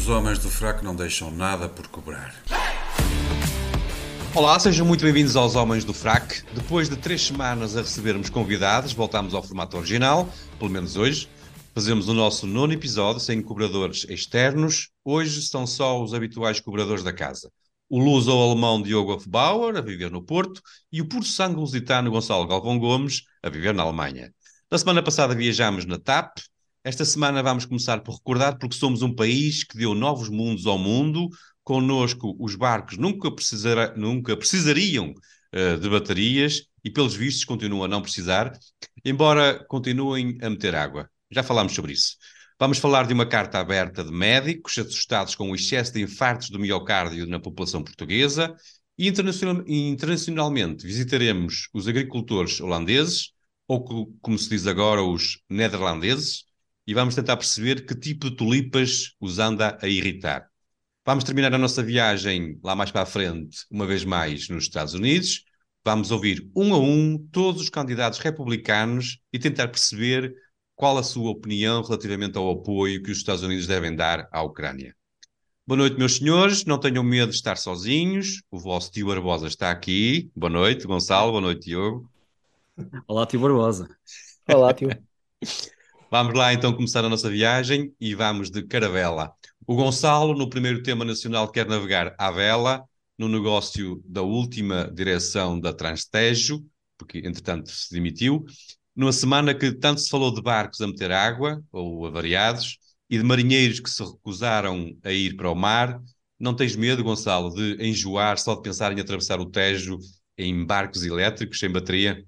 Os homens do fraco não deixam nada por cobrar. Olá, sejam muito bem-vindos aos Homens do Frac. Depois de 3 semanas a recebermos convidados, voltámos ao formato original, pelo menos hoje. Fazemos o nosso nono episódio sem cobradores externos. Hoje estão só os habituais cobradores da casa. O luso-alemão Diogo Hofbauer, a viver no Porto, e o puro-sangue lusitano Gonçalo Galvão Gomes, a viver na Alemanha. Na semana passada viajámos na TAP. Esta semana vamos começar por recordar porque somos um país que deu novos mundos ao mundo. Connosco, os barcos nunca precisariam de baterias e, pelos vistos, continuam a não precisar, embora continuem a meter água. Já falámos sobre isso. Vamos falar de uma carta aberta de médicos assustados com o excesso de infartos do miocárdio na população portuguesa e internacionalmente visitaremos os agricultores holandeses, ou como se diz agora, os neerlandeses, e vamos tentar perceber que tipo de tulipas os anda a irritar. Vamos terminar a nossa viagem lá mais para a frente, uma vez mais nos Estados Unidos. Vamos ouvir um a um todos os candidatos republicanos e tentar perceber qual a sua opinião relativamente ao apoio que os Estados Unidos devem dar à Ucrânia. Boa noite, meus senhores. Não tenham medo de estar sozinhos. O vosso tio Barbosa está aqui. Boa noite, Gonçalo. Boa noite, Diogo. Olá, Tio Barbosa. Olá, tio. Vamos lá então começar a nossa viagem e vamos de caravela. O Gonçalo, no primeiro tema nacional, quer navegar à vela, no negócio da última direção da Transtejo, porque entretanto se demitiu, numa semana que tanto se falou de barcos a meter água, ou avariados, e de marinheiros que se recusaram a ir para o mar. Não tens medo, Gonçalo, de enjoar só de pensar em atravessar o Tejo em barcos elétricos, sem bateria?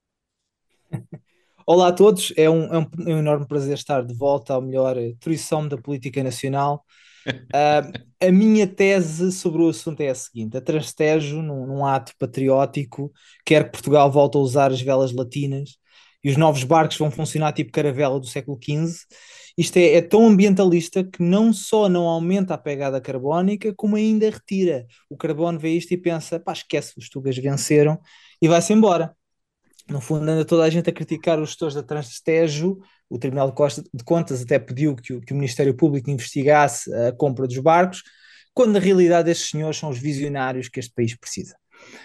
Olá a todos, é um enorme prazer estar de volta ao melhor truição da política nacional. Ah, a minha tese sobre o assunto é a seguinte: a Transtejo, num ato patriótico, quer que Portugal volte a usar as velas latinas e os novos barcos vão funcionar tipo caravela do século XV. Isto é tão ambientalista que não só não aumenta a pegada carbónica, como ainda retira. O carbono vê isto e pensa, pá, esquece, os tugas venceram e vai-se embora. No fundo, anda toda a gente a criticar os gestores da Transtejo. O Tribunal de Contas até pediu que o Ministério Público investigasse a compra dos barcos, quando na realidade estes senhores são os visionários que este país precisa.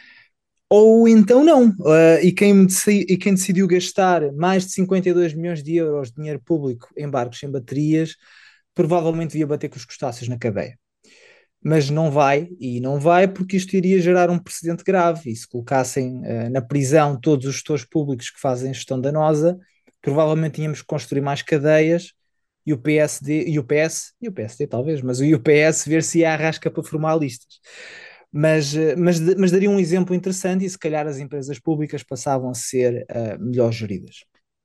Ou então não. E quem decidiu gastar mais de 52 milhões de euros de dinheiro público em barcos sem baterias, provavelmente devia bater com os crustáceos na cadeia. Mas não vai, e não vai porque isto iria gerar um precedente grave. E se colocassem na prisão todos os gestores públicos que fazem gestão danosa, provavelmente tínhamos que construir mais cadeias e o PSD, e o PSD talvez, mas o UPS ver se ia à rasca para formar listas. Mas daria um exemplo interessante e se calhar as empresas públicas passavam a ser melhor geridas.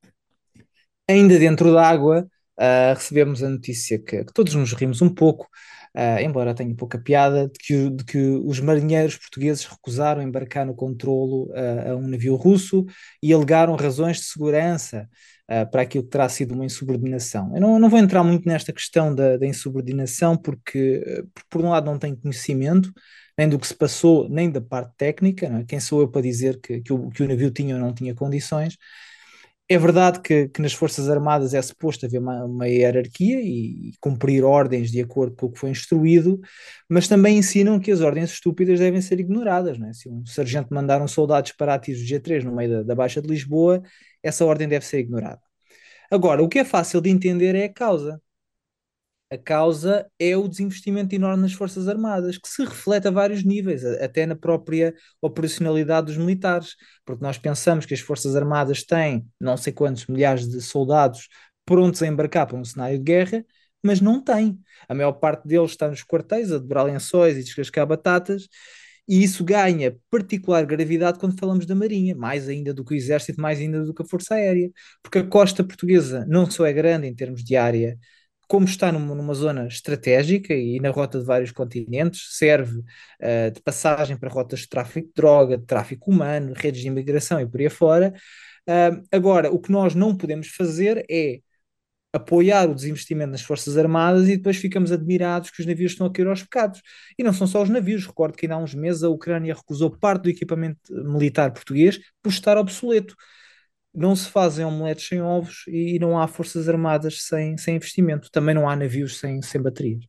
Ainda dentro da água, recebemos a notícia que todos nos rimos um pouco, embora tenha pouca piada, de que os marinheiros portugueses recusaram embarcar no controlo a um navio russo e alegaram razões de segurança para aquilo que terá sido uma insubordinação. Eu não vou entrar muito nesta questão da insubordinação, porque, por um lado, não tenho conhecimento nem do que se passou, nem da parte técnica, não é? Quem sou eu para dizer que o navio tinha ou não tinha condições? É verdade que nas Forças Armadas é suposto haver uma hierarquia e cumprir ordens de acordo com o que foi instruído, mas também ensinam que as ordens estúpidas devem ser ignoradas, não é? Se um sargento mandar um soldado disparar tiros de G3 no meio da Baixa de Lisboa, essa ordem deve ser ignorada. Agora, o que é fácil de entender é a causa. A causa é o desinvestimento enorme nas Forças Armadas, que se reflete a vários níveis, até na própria operacionalidade dos militares, porque nós pensamos que as Forças Armadas têm não sei quantos milhares de soldados prontos a embarcar para um cenário de guerra, mas não têm. A maior parte deles está nos quartéis a dobrar lençóis e descascar batatas, e isso ganha particular gravidade quando falamos da Marinha, mais ainda do que o Exército, mais ainda do que a Força Aérea, porque a costa portuguesa não só é grande em termos de área, como está numa zona estratégica e na rota de vários continentes, serve de passagem para rotas de tráfico de droga, de tráfico humano, redes de imigração e por aí fora. Agora, o que nós não podemos fazer é apoiar o desinvestimento nas Forças Armadas e depois ficamos admirados que os navios estão a cair aos pecados. E não são só os navios. Recordo que ainda há uns meses a Ucrânia recusou parte do equipamento militar português por estar obsoleto. Não se fazem omeletes sem ovos e não há forças armadas sem investimento. Também não há navios sem baterias.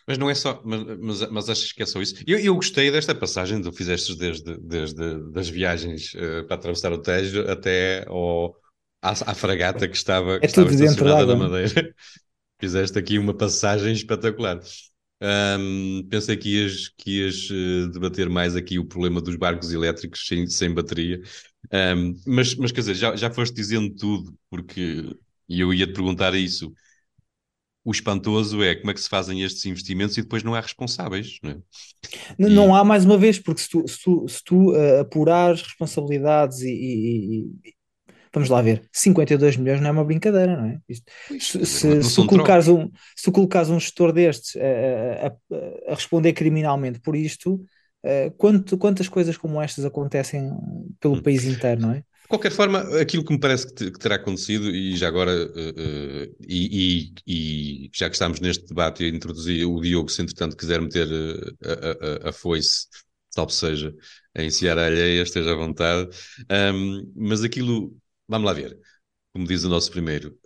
Mas não é só, mas achas que é só isso? Eu gostei desta passagem, tu fizeste desde das viagens para atravessar o Tejo até à fragata que É estava tudo dentro estacionada na d'água, né? Madeira. Fizeste aqui uma passagem espetacular. Pensei que ias debater mais aqui o problema dos barcos elétricos sem bateria. Mas quer dizer, já foste dizendo tudo, porque e eu ia-te perguntar isso. O espantoso é como é que se fazem estes investimentos e depois não há responsáveis, não é? Não E, há mais uma vez, porque se tu apurares responsabilidades vamos lá ver, 52 milhões não é uma brincadeira, não é? pois, Se, quer dizer, não, se, não se tu são trocos. colocares um gestor destes a responder criminalmente por isto, quantas coisas como estas acontecem pelo Hum. país inteiro, não é? De qualquer forma, aquilo que me parece que terá acontecido, e já agora, e já que estamos neste debate, e introduzi o Diogo, se entretanto quiser meter a foice, salvo seja, a enfiar a alheia, esteja à vontade. Mas aquilo, vamos lá ver, como diz o nosso primeiro,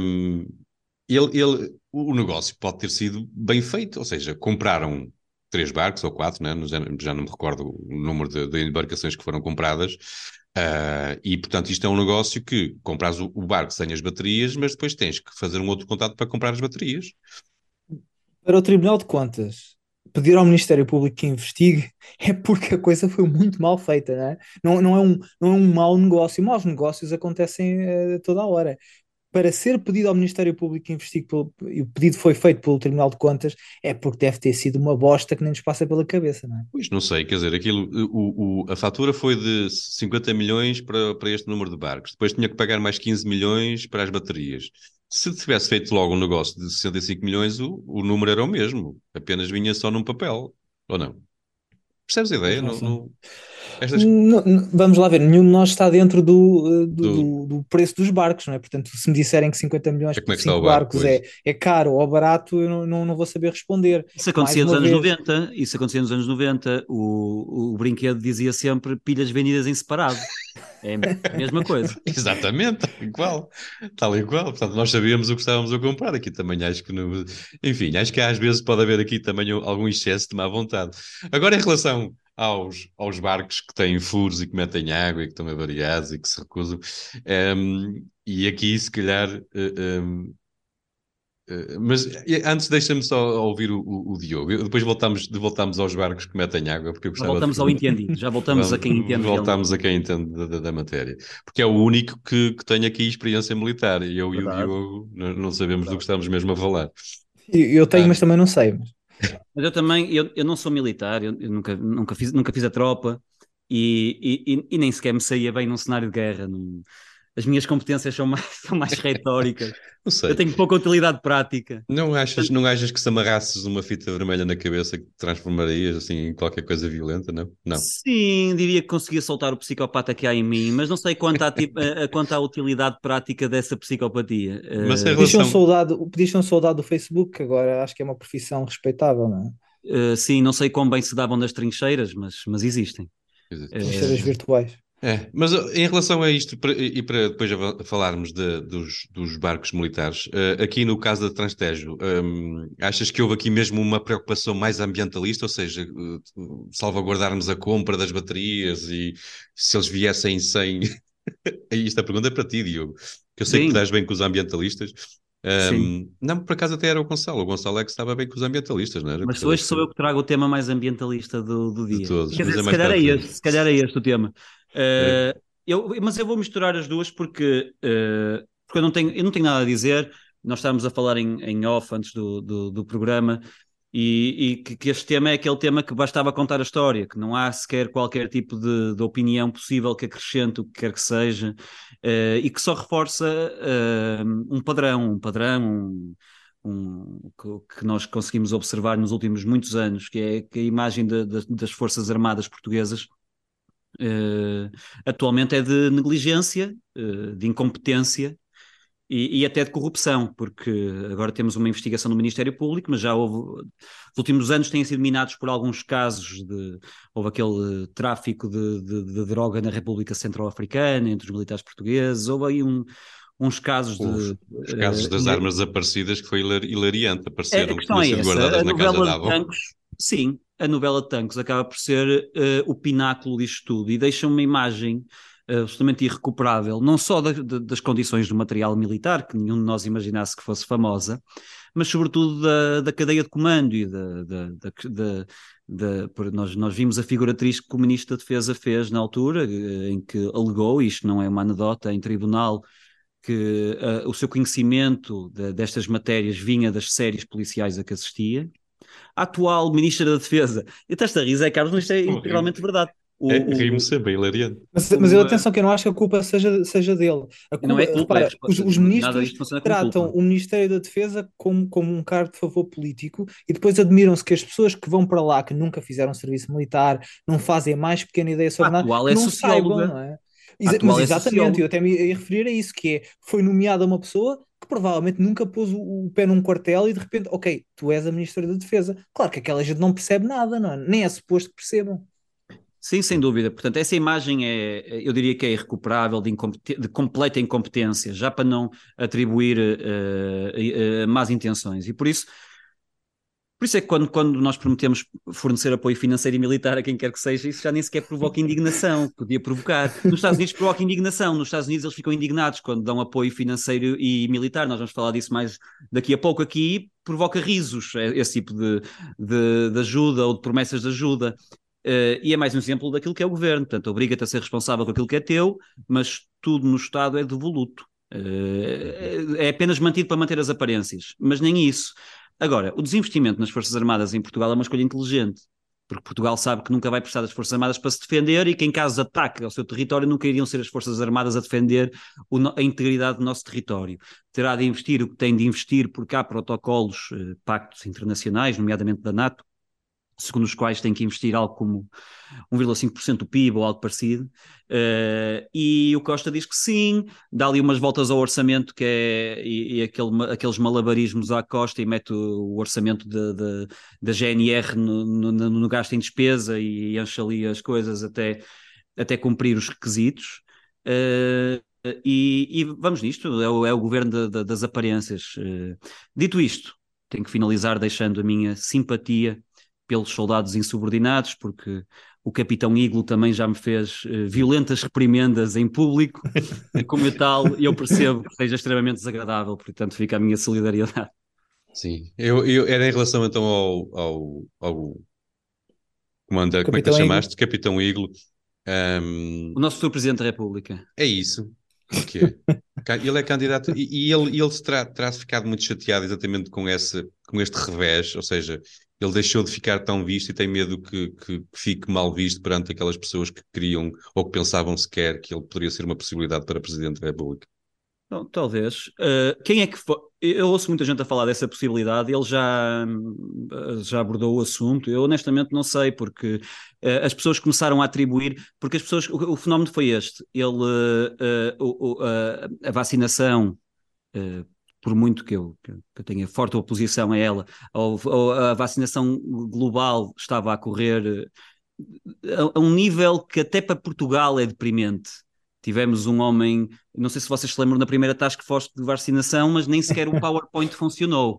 o negócio pode ter sido bem feito, ou seja, compraram três barcos ou quatro, né? Já não me recordo o número de embarcações que foram compradas. E portanto, isto é um negócio que compras o barco sem as baterias, mas depois tens que fazer um outro contato para comprar as baterias. Para o Tribunal de Contas pedir ao Ministério Público que investigue é porque a coisa foi muito mal feita, não é? Não é um mau negócio. Maus negócios acontecem toda a hora. Para ser pedido ao Ministério Público que investigue e o pedido foi feito pelo Tribunal de Contas, é porque deve ter sido uma bosta que nem nos passa pela cabeça, não é? Pois não sei, quer dizer, aquilo, a fatura foi de 50 milhões para este número de barcos. Depois tinha que pagar mais 15 milhões para as baterias. Se tivesse feito logo um negócio de 65 milhões, o número era o mesmo. Apenas vinha só num papel. Ou não? Percebes a Pois ideia? não sei. Estas, Vamos lá ver, nenhum de nós está dentro do, do, do, do- do preço dos barcos, não é? Portanto, se me disserem que 50 milhões como por é que está o 5 barco barcos é, hoje? é caro ou barato, eu não vou saber responder. Isso Mais acontecia nos uma anos vez, 90, isso acontecia nos anos 90. O brinquedo dizia sempre pilhas vendidas em separado. É a mesma coisa. Exatamente, tal e qual. Tal e qual. Portanto, nós sabíamos o que estávamos a comprar. Aqui também acho que. Enfim, acho que às vezes pode haver aqui também algum excesso de má vontade. Agora, em relação aos barcos que têm furos e que metem água e que estão avariados e que se recusam, e aqui, se calhar. Mas antes deixa-me só ouvir o Diogo. Depois voltamos aos barcos que metem água, porque eu Já gostava de voltamos ao perguntar. entendido, já voltamos a quem entende realmente. Voltamos a quem entende da matéria. Porque é o único que tem aqui experiência militar. E eu e o Verdade, Diogo não sabemos do que verdade. estamos mesmo a falar. eu tenho, Ah, mas também não sei. Mas eu também, eu não sou militar, eu nunca fiz a tropa e nem sequer me saía bem num cenário de guerra. As minhas competências são mais, são mais retóricas. não Eu sei. tenho pouca utilidade prática. Não achas que se amarrasses uma fita vermelha na cabeça que te transformarias assim em qualquer coisa violenta? Não? Não. Sim, diria que conseguia soltar o psicopata que há em mim, mas não sei quanto à utilidade prática dessa psicopatia. Mas em relação. Podias ser um soldado do Facebook, agora acho que é uma profissão respeitável, não é? Sim, não sei quão bem se davam nas trincheiras, mas existem. Trincheiras Uh, virtuais. Mas em relação a isto, e para depois falarmos dos barcos militares, aqui no caso da Transtejo, achas que houve aqui mesmo uma preocupação mais ambientalista, ou seja, salvaguardarmos a compra das baterias e se eles viessem sem. Isto a pergunta é para ti, Diogo, que eu sei que te sim, dás bem com os ambientalistas. sim. Não, por acaso até era o Gonçalo. O Gonçalo é que estava bem com os ambientalistas, não era? Mas Gostava hoje de sou ser eu que trago o tema mais ambientalista do de dia. todos, Quer mas dizer, é se mais calhar para a é frente. este, se calhar é este o tema. É. Mas eu vou misturar as duas porque eu não tenho nada a dizer. Nós estávamos a falar em off antes do programa e que este tema é aquele tema que bastava contar a história, que não há sequer qualquer tipo de opinião possível que acrescente o que quer que seja, e que só reforça um padrão que nós conseguimos observar nos últimos muitos anos, que é que a imagem das Forças Armadas portuguesas eh, atualmente é de negligência, de incompetência e até de corrupção, porque agora temos uma investigação do Ministério Público, mas já houve, nos últimos anos têm sido minados por alguns casos houve aquele tráfico de droga na República Centro-Africana, entre os militares portugueses, houve aí uns casos Os, de. os casos das armas desaparecidas, que foi hilariante, A apareceram, que questão tinham é sido essa, guardadas a na casa novela da de avó. Tancos, sim, a novela de Tancos acaba por ser o pináculo disto tudo e deixa uma imagem absolutamente irrecuperável, não só das condições do material militar, que nenhum de nós imaginasse que fosse famosa, mas sobretudo da cadeia de comando e nós vimos a figura triste que o Ministro da Defesa fez na altura, em que alegou, isto não é uma anedota, em tribunal, que o seu conhecimento destas matérias vinha das séries policiais a que assistia. A atual Ministra da Defesa, e estás a rir, Carlos, mas isto é integralmente verdade. Rimo sempre, é hilariante. Mas atenção que eu não acho que a culpa seja dele. A Não culpa, é culpa, repara, os nada ministros disto funciona com tratam culpa. o Ministério da Defesa como um cargo de favor político e depois admiram-se que as pessoas que vão para lá, que nunca fizeram serviço militar, não fazem a mais pequena ideia A sobre nada, atual que é não saibam, socióloga. não é? A Mas atual é exatamente, eu socióloga. até me ia referir a isso, que é, foi nomeada uma pessoa que provavelmente nunca pôs o pé num quartel e de repente, ok, tu és a Ministra da Defesa. Claro que aquela gente não percebe nada, não é? Nem é suposto que percebam. Sim, sem dúvida. Portanto, essa imagem eu diria que é irrecuperável de completa incompetência, já para não atribuir más intenções. E por isso é que quando nós prometemos fornecer apoio financeiro e militar a quem quer que seja, isso já nem sequer provoca indignação, podia provocar. Nos Estados Unidos provoca indignação, nos Estados Unidos eles ficam indignados quando dão apoio financeiro e militar, nós vamos falar disso mais daqui a pouco. Aqui provoca risos, esse tipo de ajuda ou de promessas de ajuda. E é mais um exemplo daquilo que é o governo, portanto, obriga-te a ser responsável por aquilo que é teu, mas tudo no Estado é devoluto. É apenas mantido para manter as aparências, mas nem isso. Agora, o desinvestimento nas Forças Armadas em Portugal é uma escolha inteligente, porque Portugal sabe que nunca vai precisar das Forças Armadas para se defender e que, em caso de ataque ao seu território, nunca iriam ser as Forças Armadas a defender a integridade do nosso território. Terá de investir o que tem de investir, porque há protocolos, pactos internacionais, nomeadamente da NATO, segundo os quais tem que investir algo como 1,5% do PIB ou algo parecido, e o Costa diz que sim, dá ali umas voltas ao orçamento e aqueles malabarismos à Costa e mete o orçamento da GNR no gasto em despesa e enche ali as coisas até cumprir os requisitos. E vamos nisto, é o governo das aparências. Dito isto, tenho que finalizar deixando a minha simpatia pelos soldados insubordinados, porque o Capitão Iglo também já me fez violentas reprimendas em público, e como tal, eu percebo que seja extremamente desagradável, portanto fica a minha solidariedade. Sim, era em relação então ao comandante, como é que lhe Capitão Igor. chamaste? Capitão Iglo. O nosso Sr. Presidente da República. É isso. O quê? Ele é candidato e ele terá ficado muito chateado exatamente com este revés, ou seja, ele deixou de ficar tão visto e tem medo que fique mal visto perante aquelas pessoas que queriam ou que pensavam sequer que ele poderia ser uma possibilidade para Presidente da República. Bom, talvez. Quem é que foi? Eu ouço muita gente a falar dessa possibilidade, ele já abordou o assunto. Eu honestamente não sei, porque as pessoas começaram a atribuir, porque as pessoas, o fenómeno foi este: a vacinação, por muito que eu tenha forte oposição a ela, a vacinação global estava a correr a um nível que até para Portugal é deprimente. Tivemos um homem, não sei se vocês se lembram da primeira task force de vacinação, mas nem sequer o PowerPoint funcionou.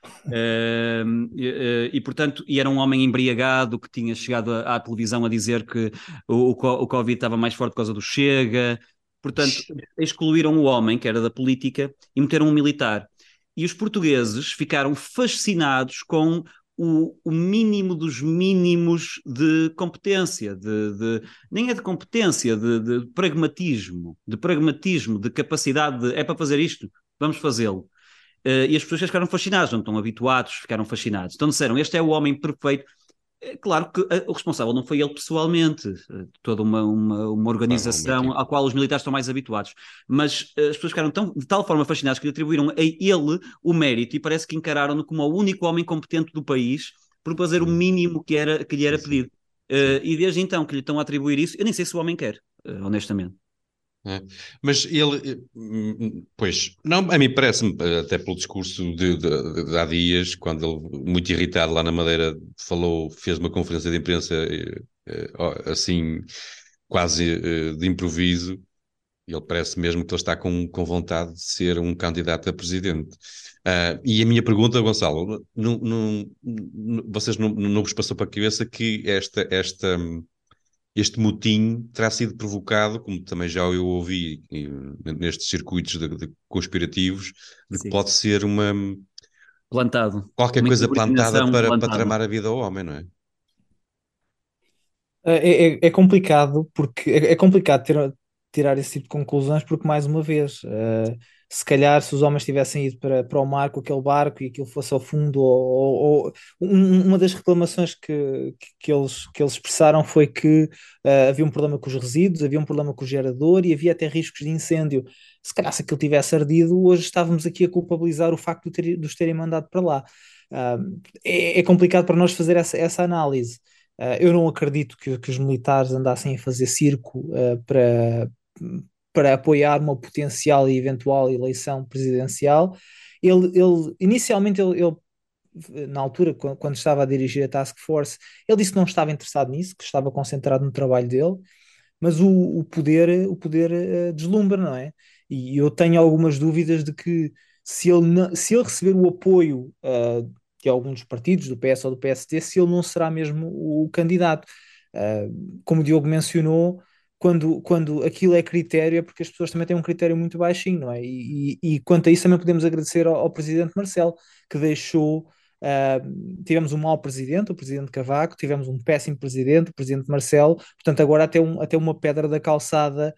Portanto, era um homem embriagado que tinha chegado à televisão a dizer que o Covid estava mais forte por causa do Chega. Portanto, excluíram o homem, que era da política, e meteram um militar. E os portugueses ficaram fascinados com o mínimo dos mínimos de competência, nem é de competência, de pragmatismo, de capacidade é para fazer isto, vamos fazê-lo. E as pessoas ficaram fascinadas, não estão habituados, ficaram fascinados. Então disseram, este é o homem perfeito. Claro que o responsável não foi ele pessoalmente, toda uma organização à qual os militares estão mais habituados, mas as pessoas ficaram de tal forma fascinadas que lhe atribuíram a ele o mérito e parece que encararam-no como o único homem competente do país por fazer o mínimo que lhe era pedido. E desde então que lhe estão a atribuir isso, eu nem sei se o homem quer, honestamente. É. Mas ele, pois, não, a mim parece-me, até pelo discurso de há dias, quando ele, muito irritado lá na Madeira, fez uma conferência de imprensa assim, quase de improviso, Ele parece mesmo que ele está com vontade de ser um candidato a presidente. E a minha pergunta, Gonçalo, vocês não vos passou para a cabeça que este motim terá sido provocado, como também já eu ouvi nestes circuitos de conspirativos, de que Sim. pode ser Plantado. qualquer Uma coisa plantada incriminação para plantada. tramar a vida ao homem, não é? É complicado porque é complicado tirar esse tipo de conclusões porque mais uma vez se calhar se os homens tivessem ido para o mar com aquele barco e aquilo fosse ao fundo uma das reclamações que eles expressaram foi que havia um problema com os resíduos, havia um problema com o gerador e havia até riscos de incêndio. Se calhar se aquilo tivesse ardido hoje estávamos aqui a culpabilizar o facto de os terem mandado para lá. Ah, é complicado para nós fazer essa análise. Eu não acredito que os militares andassem a fazer circo para apoiar uma potencial e eventual eleição presidencial. Inicialmente, na altura, quando estava a dirigir a Task Force, ele disse que não estava interessado nisso, que estava concentrado no trabalho dele, mas o poder deslumbra, não é? E eu tenho algumas dúvidas de que se ele receber o apoio de alguns dos partidos, do PS ou do PSD, se ele não será mesmo o candidato. Como o Diogo mencionou, quando aquilo é critério, é porque as pessoas também têm um critério muito baixinho, não é? E quanto a isso também podemos agradecer ao presidente Marcelo, que deixou. Tivemos um mau presidente, o presidente Cavaco, tivemos um péssimo presidente, o presidente Marcelo, portanto, agora até uma pedra da calçada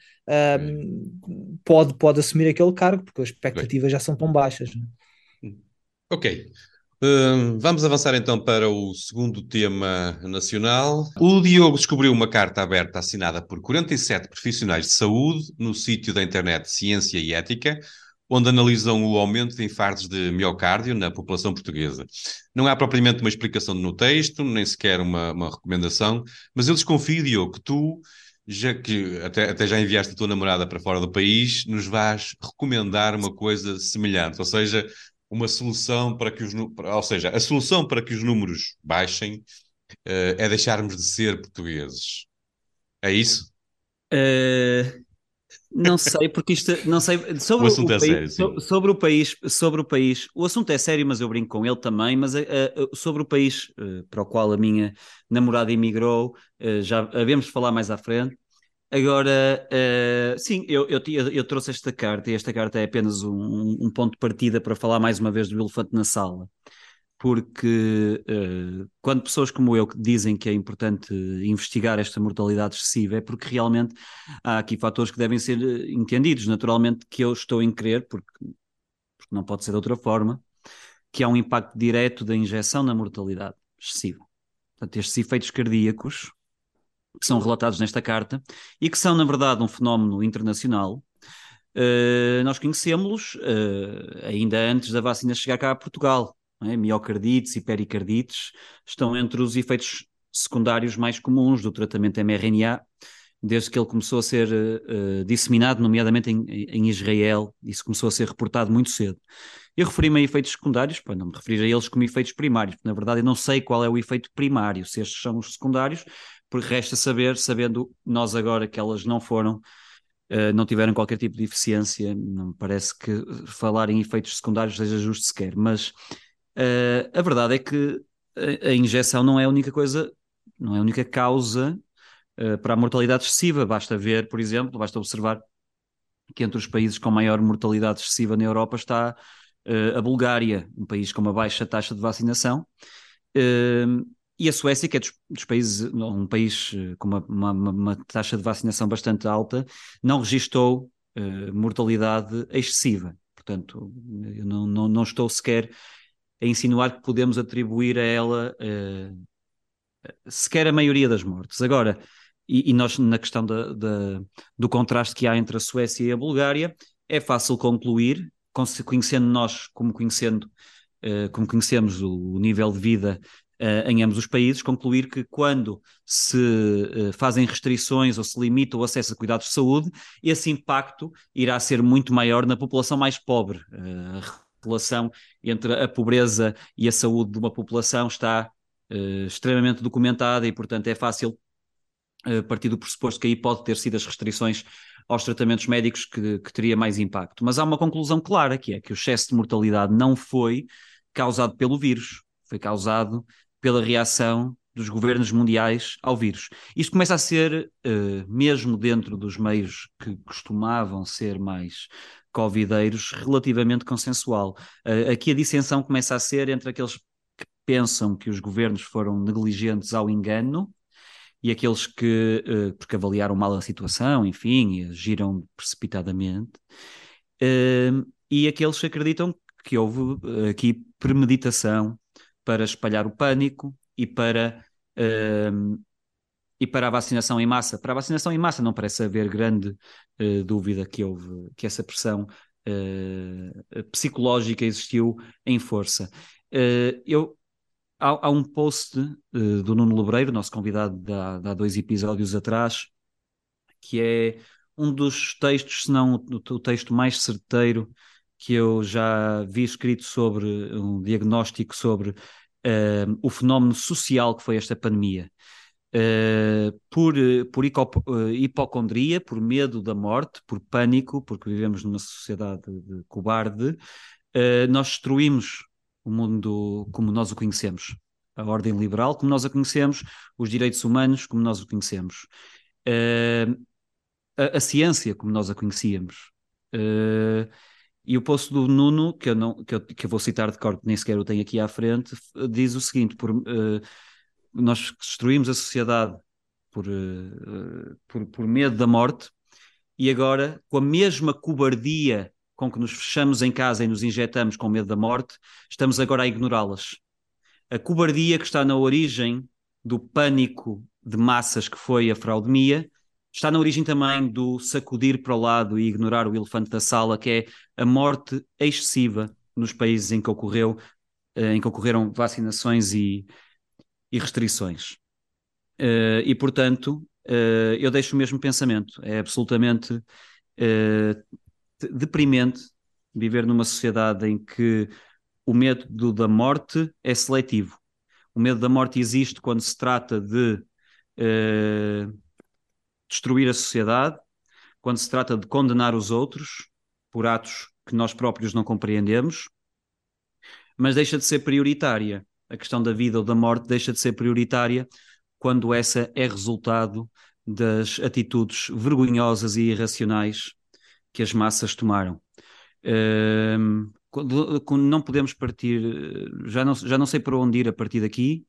pode assumir aquele cargo, porque as Bem, expectativas já são tão baixas. Não é? ok. Vamos avançar então para o segundo tema nacional. O Diogo descobriu uma carta aberta assinada por 47 profissionais de saúde no sítio da internet Ciência e Ética, onde analisam o aumento de infartos de miocárdio na população portuguesa. Não há propriamente uma explicação no texto, nem sequer uma recomendação, mas eu desconfio, Diogo, que tu, já que até já enviaste a tua namorada para fora do país, nos vais recomendar uma coisa semelhante, ou seja, uma solução para que ou seja, a solução para que os números baixem, é deixarmos de ser portugueses. É isso? Eh, Não sei, porque isto não sei O sobre assunto o é país, sério, sim. sobre o país. O assunto é sério, mas eu brinco com ele também. Mas sobre o país para o qual a minha namorada emigrou, já havemos de falar mais à frente. Agora, sim, eu trouxe esta carta e esta carta é apenas um ponto de partida para falar mais uma vez do elefante na sala, porque quando pessoas como eu que dizem que é importante investigar esta mortalidade excessiva, é porque realmente há aqui fatores que devem ser entendidos. Naturalmente que eu estou em crer, porque não pode ser de outra forma, que há um impacto direto da injeção na mortalidade excessiva. Portanto, estes efeitos cardíacos que são relatados nesta carta e que são, na verdade, um fenómeno internacional. Nós conhecemos-los ainda antes da vacina chegar cá a Portugal. Não é? Miocardites e pericardites estão entre os efeitos secundários mais comuns do tratamento mRNA, desde que ele começou a ser disseminado, nomeadamente em Israel. Isso começou a ser reportado muito cedo. Eu referi-me a efeitos secundários, para não me referir a eles como efeitos primários, porque na verdade eu não sei qual é o efeito primário, se estes são os secundários, porque resta saber, sabendo nós agora que elas não foram, não tiveram qualquer tipo de eficiência, não me parece que falar em efeitos secundários seja justo sequer, mas a verdade é que a injeção não é a única coisa, não é a única causa para a mortalidade excessiva. Basta ver, por exemplo, basta observar que entre os países com maior mortalidade excessiva na Europa está a Bulgária, um país com uma baixa taxa de vacinação, e a Suécia, que é dos países, um país com uma taxa de vacinação bastante alta, não registou mortalidade excessiva. Portanto, eu não estou sequer a insinuar que podemos atribuir a ela sequer a maioria das mortes. Agora, e nós na questão do contraste que há entre a Suécia e a Bulgária, é fácil concluir, conhecendo nós como conhecemos o nível de vida em ambos os países, concluir que quando se fazem restrições ou se limita o acesso a cuidados de saúde, esse impacto irá ser muito maior na população mais pobre. A relação entre a pobreza e a saúde de uma população está extremamente documentada e, portanto, é fácil partir do pressuposto que aí pode ter sido as restrições aos tratamentos médicos que teria mais impacto. Mas há uma conclusão clara, que é que o excesso de mortalidade não foi causado pelo vírus, foi causado pela reação dos governos mundiais ao vírus. Isto começa a ser, mesmo dentro dos meios que costumavam ser mais covideiros, relativamente consensual. Aqui a dissensão começa a ser entre aqueles que pensam que os governos foram negligentes ao engano e aqueles que, porque avaliaram mal a situação, enfim, e agiram precipitadamente, e aqueles que acreditam que houve aqui premeditação para espalhar o pânico e para a vacinação em massa. Para a vacinação em massa não parece haver grande dúvida que essa pressão psicológica existiu em força. Há um post do Nuno Lebreiro, nosso convidado de há 2 episódios atrás, que é um dos textos, se não o texto mais certeiro que eu já vi escrito sobre um diagnóstico sobre o fenómeno social que foi esta pandemia. Por hipocondria, por medo da morte, por pânico, porque vivemos numa sociedade de cobarde, nós destruímos o mundo como nós o conhecemos, a ordem liberal como nós a conhecemos, os direitos humanos como nós o conhecemos, a ciência como nós a conhecíamos. E o post do Nuno, que eu vou citar de cor, que nem sequer o tenho aqui à frente, diz o seguinte: nós destruímos a sociedade por medo da morte, e agora, com a mesma cobardia com que nos fechamos em casa e nos injetamos com medo da morte, estamos agora a ignorá-las. A cobardia que está na origem do pânico de massas que foi a fraudemia está na origem também do sacudir para o lado e ignorar o elefante da sala, que é a morte excessiva nos países em que ocorreram vacinações e restrições. E, portanto, eu deixo o mesmo pensamento. É absolutamente deprimente viver numa sociedade em que o medo da morte é seletivo. O medo da morte existe quando se trata de destruir a sociedade, quando se trata de condenar os outros por atos que nós próprios não compreendemos, mas deixa de ser prioritária. A questão da vida ou da morte deixa de ser prioritária quando essa é resultado das atitudes vergonhosas e irracionais que as massas tomaram. Não podemos partir, já não sei para onde ir a partir daqui.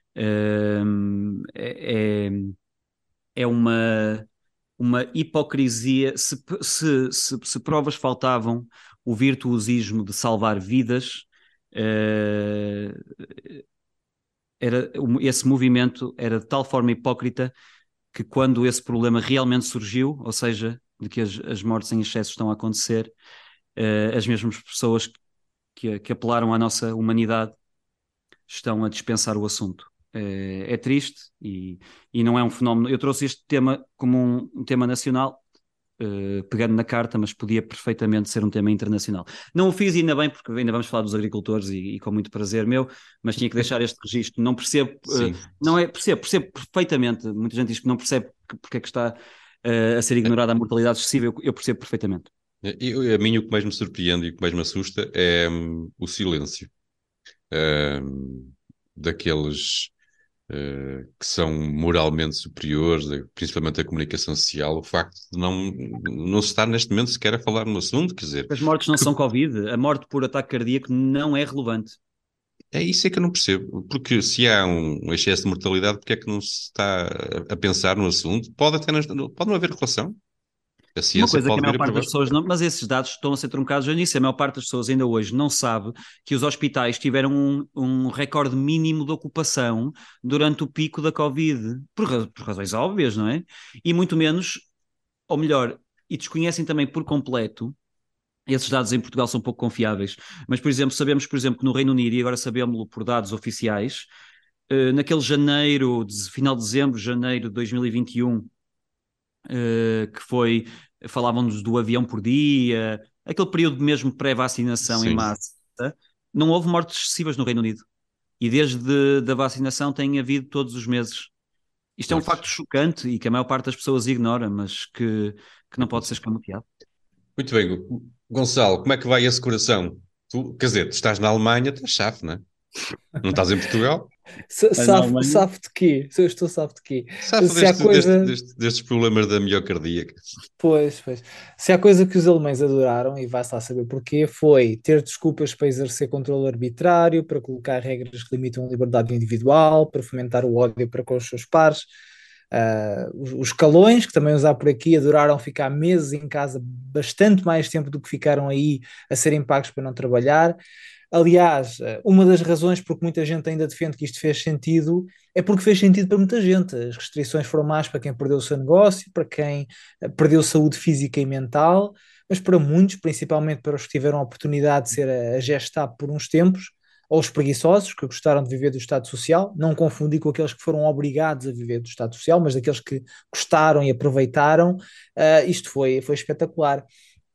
É uma hipocrisia. Se provas faltavam o virtuosismo de salvar vidas, esse movimento era de tal forma hipócrita que quando esse problema realmente surgiu, ou seja, de que as mortes em excesso estão a acontecer, as mesmas pessoas que apelaram à nossa humanidade estão a dispensar o assunto. É triste e não é um fenómeno. Eu trouxe este tema como um tema nacional, pegando na carta, mas podia perfeitamente ser um tema internacional. Não o fiz, ainda bem, porque ainda vamos falar dos agricultores e com muito prazer meu, mas tinha que deixar este registro. Não percebo, não é, percebo perfeitamente. Muita gente diz que não percebe porque é que está a ser ignorada a mortalidade excessiva. Eu percebo perfeitamente. A mim o que mais me surpreende e o que mais me assusta é o silêncio daqueles que são moralmente superiores, principalmente a comunicação social, o facto de não se estar neste momento sequer a falar no assunto, quer dizer... As mortes não são Covid, a morte por ataque cardíaco não é relevante. É isso que eu não percebo, porque se há um excesso de mortalidade, porque é que não se está a pensar no assunto? Pode não haver relação. A ciência uma coisa pode que a maior vir parte das pessoas não, mas esses dados estão a ser truncados no início. A maior parte das pessoas ainda hoje não sabe que os hospitais tiveram um recorde mínimo de ocupação durante o pico da Covid, por razões óbvias, não é? E muito menos, ou melhor, e desconhecem também por completo. Esses dados em Portugal são pouco confiáveis, mas, por exemplo, sabemos, por exemplo, que no Reino Unido, e agora sabemos-lo por dados oficiais, naquele final de dezembro, janeiro de 2021, que falavam-nos do avião por dia, aquele período mesmo pré-vacinação em massa, não houve mortes excessivas no Reino Unido. E desde a vacinação tem havido todos os meses. Isto é um facto chocante e que a maior parte das pessoas ignora, mas que que não pode ser escamoteado. Muito bem, Gonçalo, como é que vai esse coração? Tu, quer dizer, tu estás na Alemanha, estás chave, não é? Não estás em Portugal? Mas na Alemanha, Sabe de quê? Se eu estou sabe de quê? Safa Se há coisa. destes problemas da miocardíaca. Pois. Se há coisa que os alemães adoraram, e vai-se lá saber porquê, foi ter desculpas para exercer controle arbitrário, para colocar regras que limitam a liberdade individual, para fomentar o ódio para com os seus pares. Os calões, que também usar por aqui, adoraram ficar meses em casa, bastante mais tempo do que ficaram aí a serem pagos para não trabalhar. Aliás, uma das razões porque muita gente ainda defende que isto fez sentido é porque fez sentido para muita gente. As restrições foram más para quem perdeu o seu negócio, para quem perdeu saúde física e mental, mas para muitos, principalmente para os que tiveram a oportunidade de ser a gestar por uns tempos, ou os preguiçosos que gostaram de viver do Estado Social, não confundir com aqueles que foram obrigados a viver do Estado Social, mas daqueles que gostaram e aproveitaram, isto foi espetacular.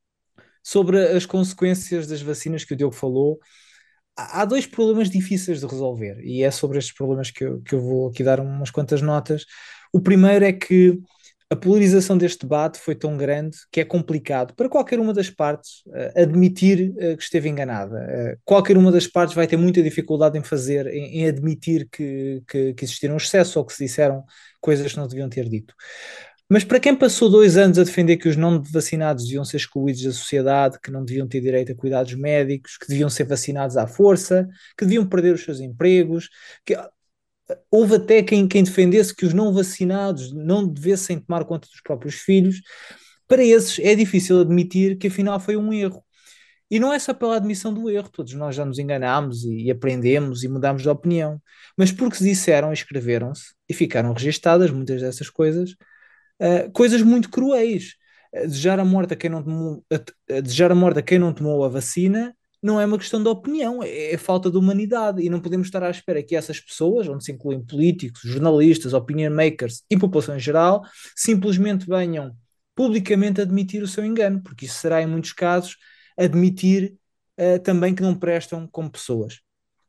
Sobre as consequências das vacinas que o Diogo falou, há dois problemas difíceis de resolver, e é sobre estes problemas que eu vou aqui dar umas quantas notas. O primeiro é que a polarização deste debate foi tão grande que é complicado para qualquer uma das partes admitir que esteve enganada. Qualquer uma das partes vai ter muita dificuldade em fazer, em admitir que existiram excessos ou que se disseram coisas que não deviam ter dito. Mas para quem passou 2 anos a defender que os não vacinados deviam ser excluídos da sociedade, que não deviam ter direito a cuidados médicos, que deviam ser vacinados à força, que deviam perder os seus empregos, que houve até quem defendesse que os não vacinados não devessem tomar conta dos próprios filhos, para esses é difícil admitir que afinal foi um erro. E não é só pela admissão do erro, todos nós já nos enganámos e aprendemos e mudamos de opinião, mas porque se disseram, escreveram-se e ficaram registadas muitas dessas coisas, coisas muito cruéis. Desejar a morte a quem não tomou, desejar a morte a quem não tomou a vacina não é uma questão de opinião, é falta de humanidade e não podemos estar à espera que essas pessoas, onde se incluem políticos, jornalistas, opinion makers e população em geral, simplesmente venham publicamente admitir o seu engano, porque isso será em muitos casos admitir também que não prestam como pessoas.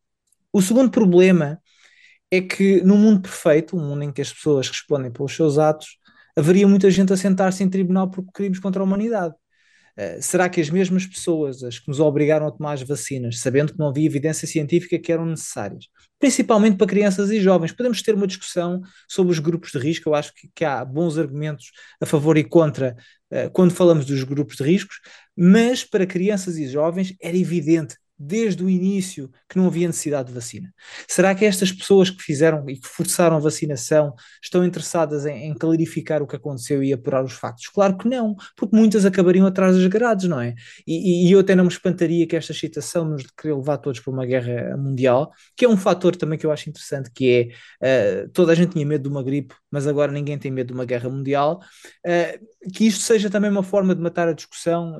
O segundo problema é que no mundo perfeito, um mundo em que as pessoas respondem pelos seus atos, haveria muita gente a sentar-se em tribunal por crimes contra a humanidade. Será que as mesmas pessoas, as que nos obrigaram a tomar as vacinas, sabendo que não havia evidência científica que eram necessárias, principalmente para crianças e jovens, podemos ter uma discussão sobre os grupos de risco? Eu acho que há bons argumentos a favor e contra quando falamos dos grupos de riscos, mas para crianças e jovens era evidente desde o início que não havia necessidade de vacina. Será que estas pessoas que fizeram e que forçaram a vacinação estão interessadas em clarificar o que aconteceu e apurar os factos? Claro que não, porque muitas acabariam atrás das grades, não é? E eu até não me espantaria que esta excitação nos querer levar todos para uma guerra mundial, que é um fator também que eu acho interessante, que é toda a gente tinha medo de uma gripe, mas agora ninguém tem medo de uma guerra mundial, que isto seja também uma forma de matar a discussão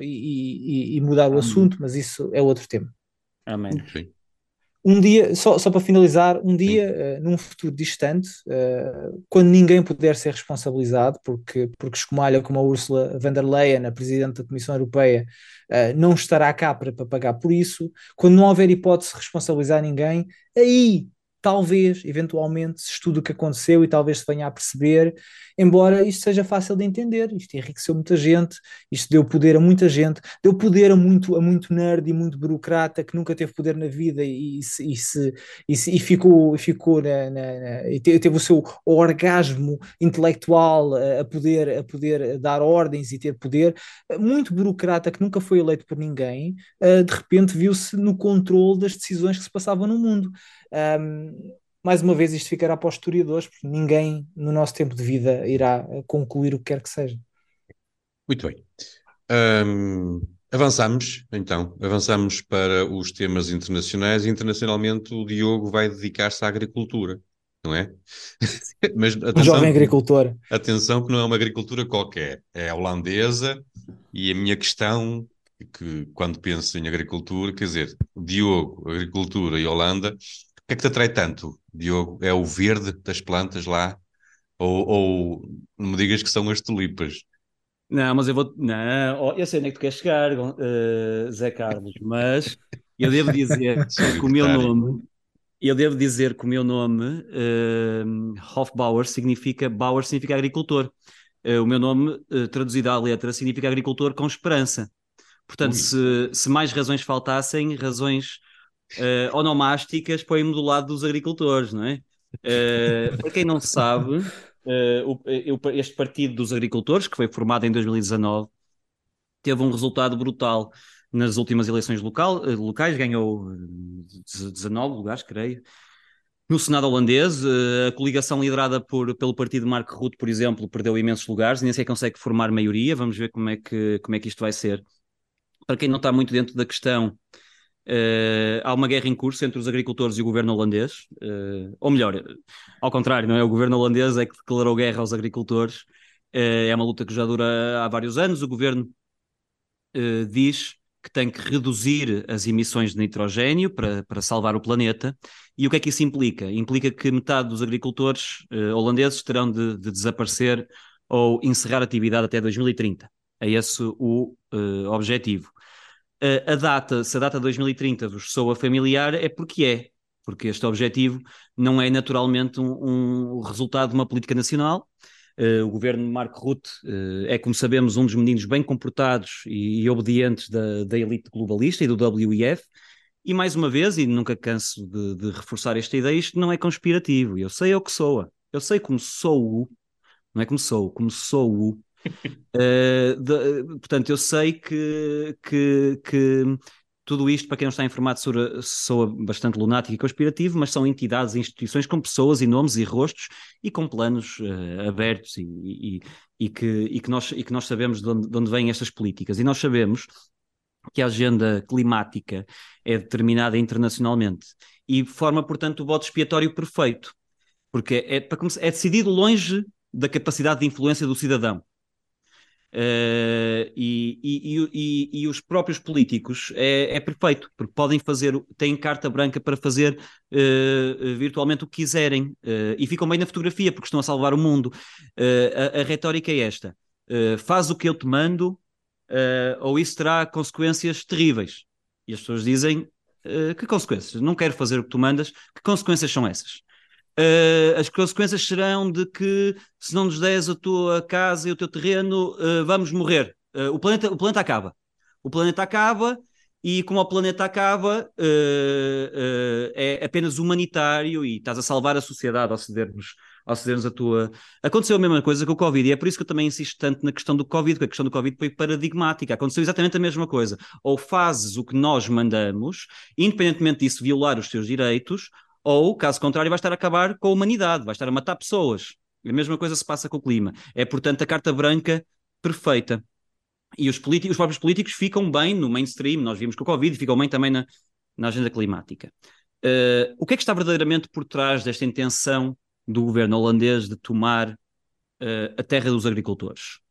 e mudar o assunto, mas isso é outro tema. Amém. Sim. Um dia, só para finalizar, um Sim. dia, num futuro distante, quando ninguém puder ser responsabilizado, porque escumalha como a Ursula von der Leyen, a Presidente da Comissão Europeia, não estará cá para pagar por isso, quando não houver hipótese de responsabilizar ninguém, aí talvez, eventualmente, se estude o que aconteceu e talvez se venha a perceber, embora isto seja fácil de entender, isto enriqueceu muita gente, isto deu poder a muita gente, deu poder a muito nerd e muito burocrata que nunca teve poder na vida e ficou e teve o seu orgasmo intelectual a poder dar ordens e ter poder, muito burocrata que nunca foi eleito por ninguém, de repente viu-se no controle das decisões que se passavam no mundo. Mais uma vez, isto ficará para os historiadores, porque ninguém no nosso tempo de vida irá concluir o que quer que seja. Muito bem. Avançamos, então. Avançamos para os temas internacionais. Internacionalmente, o Diogo vai dedicar-se à agricultura, não é? Mas Um jovem atenção, agricultor. atenção que não é uma agricultura qualquer. É holandesa e a minha questão, que quando penso em agricultura, quer dizer, Diogo, agricultura e Holanda, o que é que te atrai tanto, Diogo? É o verde das plantas lá? Ou não me digas que são as tulipas? Não, mas eu vou. Não, eu sei onde é que tu queres chegar, Zé Carlos, mas eu devo dizer Sou que o meu libertário. nome. Eu devo dizer que o meu nome, Hofbauer, significa agricultor. O meu nome, traduzido à letra, significa agricultor com esperança. Portanto, Ui. se mais razões faltassem, razões onomásticas, põe-me do lado dos agricultores, não é? Para quem não sabe, este Partido dos Agricultores, que foi formado em 2019, teve um resultado brutal nas últimas eleições locais, ganhou 19 lugares, creio. No Senado holandês, a coligação liderada pelo partido de Mark Rutte, por exemplo, perdeu imensos lugares e nem sequer consegue formar maioria. Vamos ver como é que isto vai ser. Para quem não está muito dentro da questão, há uma guerra em curso entre os agricultores e o governo holandês. Ou melhor, ao contrário, não é? O governo holandês é que declarou guerra aos agricultores. É uma luta que já dura há vários anos. O governo diz que tem que reduzir as emissões de nitrogénio para salvar o planeta. E o que é que isso implica? Implica que metade dos agricultores holandeses terão de desaparecer ou encerrar atividade até 2030. É esse o objetivo. Se a data de 2030 vos soa familiar, é porque este objetivo não é naturalmente um resultado de uma política nacional. O governo de Mark Rutte é, como sabemos, um dos meninos bem comportados e obedientes da elite globalista e do WEF. E mais uma vez, e nunca canso de reforçar esta ideia, isto não é conspirativo. Eu sei o que soa. Eu sei como sou, não é como sou. Portanto, eu sei que tudo isto, para quem não está informado, soa bastante lunático e conspirativo, mas são entidades e instituições com pessoas e nomes e rostos e com planos abertos e que nós sabemos de onde vêm estas políticas. E nós sabemos que a agenda climática é determinada internacionalmente e forma, portanto, o bode expiatório perfeito, porque é decidido longe da capacidade de influência do cidadão. E os próprios políticos é perfeito, porque têm carta branca para fazer virtualmente o que quiserem, e ficam bem na fotografia porque estão a salvar o mundo. A retórica é esta: faz o que eu te mando, ou isso terá consequências terríveis. E as pessoas dizem: que consequências? Não quero fazer o que tu mandas, que consequências são essas? As consequências serão de que, se não nos des a tua casa e o teu terreno, vamos morrer. O planeta acaba. O planeta acaba, e como o planeta acaba, é apenas humanitário e estás a salvar a sociedade ao cedermos a tua. Aconteceu a mesma coisa com o Covid, e é por isso que eu também insisto tanto na questão do Covid, porque a questão do Covid foi paradigmática. Aconteceu exatamente a mesma coisa. Ou fazes o que nós mandamos, independentemente disso violar os teus direitos, ou, caso contrário, vai estar a acabar com a humanidade, vai estar a matar pessoas. A mesma coisa se passa com o clima. É, portanto, a carta branca perfeita. E os próprios políticos ficam bem no mainstream. Nós vimos com o Covid, ficam bem também na agenda climática. O que é que está verdadeiramente por trás desta intenção do governo holandês de tomar a terra dos agricultores?